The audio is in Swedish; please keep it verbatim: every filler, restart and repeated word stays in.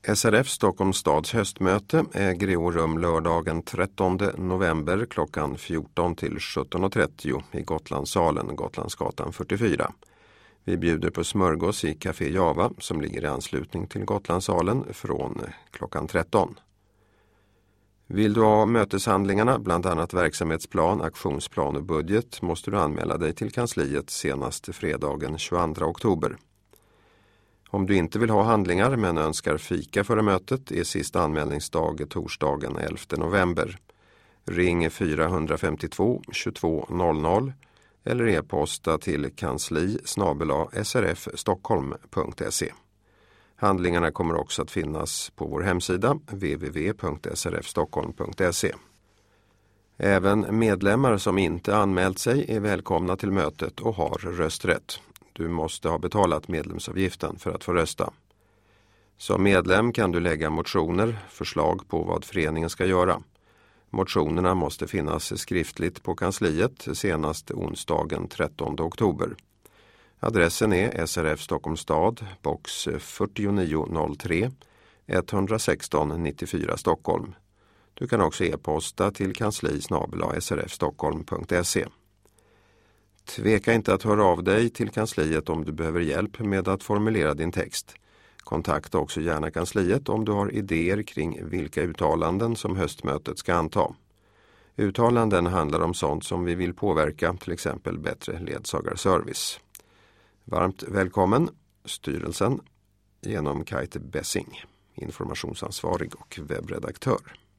S R F Stockholms stads höstmöte äger i år rum lördagen trettonde november klockan fjorton till sjutton och trettio i Gotlandssalen, Gotlandsgatan fyrtiofyra. Vi bjuder på smörgås i Café Java som ligger i anslutning till Gotlandssalen från klockan tretton. Vill du ha möteshandlingarna, bland annat verksamhetsplan, aktionsplan och budget, måste du anmäla dig till kansliet senast fredagen tjugoandra oktober. Om du inte vill ha handlingar men önskar fika före mötet är sista anmälningsdag torsdagen elfte november. Ring fyra fem två tjugotvå noll noll eller e-posta till kansli snabel-a s r f stockholm punkt se. Handlingarna kommer också att finnas på vår hemsida w w w punkt s r f stockholm punkt se. Även medlemmar som inte anmält sig är välkomna till mötet och har rösträtt. Du måste ha betalat medlemsavgiften för att få rösta. Som medlem kan du lägga motioner, förslag på vad föreningen ska göra. Motionerna måste finnas skriftligt på kansliet senast onsdagen trettonde oktober. Adressen är S R F Stockholms stad, box fyrtionio noll tre, etthundrasexton nittiofyra Stockholm. Du kan också e-posta till kansli snabel-a s r f stockholm punkt se. Tveka inte att höra av dig till kansliet om du behöver hjälp med att formulera din text. Kontakta också gärna kansliet om du har idéer kring vilka uttalanden som höstmötet ska anta. Uttalanden handlar om sånt som vi vill påverka, till exempel bättre ledsagarservice. Varmt välkommen, styrelsen genom Kajte Bessing, informationsansvarig och webbredaktör.